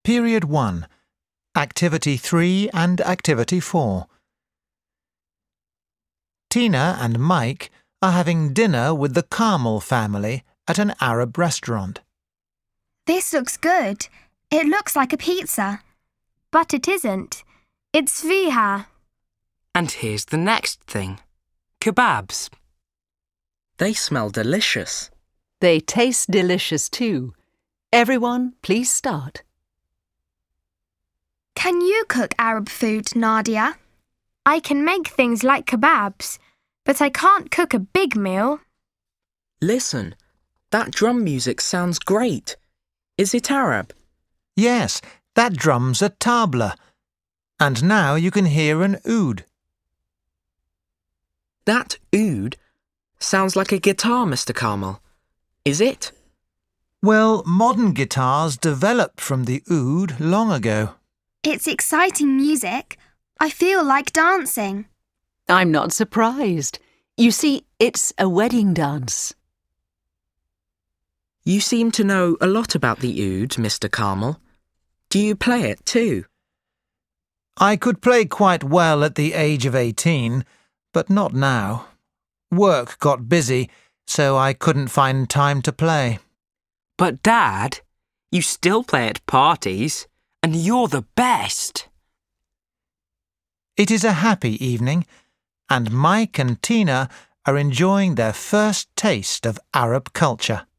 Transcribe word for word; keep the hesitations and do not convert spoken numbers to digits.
Period one, Activity three and Activity four. Tina and Mike are having dinner with the Carmel family at an Arab restaurant. This looks good. It looks like a pizza. But it isn't. It's sviha. And here's the next thing. Kebabs. They smell delicious. They taste delicious too. Everyone, please start. Can you cook Arab food, Nadia? I can make things like kebabs, but I can't cook a big meal. Listen, that drum music sounds great. Is it Arab? Yes, that drum's a tabla. And now you can hear an oud. That oud sounds like a guitar, Mister Carmel. Is it? Well, modern guitars developed from the oud long ago. It's exciting music. I feel like dancing. I'm not surprised. You see, it's a wedding dance. You seem to know a lot about the oud, Mister Carmel. Do you play it too? I could play quite well at the age of eighteen, but not now. Work got busy, so I couldn't find time to play. But Dad, you still play at parties, and you're the best. It is a happy evening, and Mike and Tina are enjoying their first taste of Arab culture.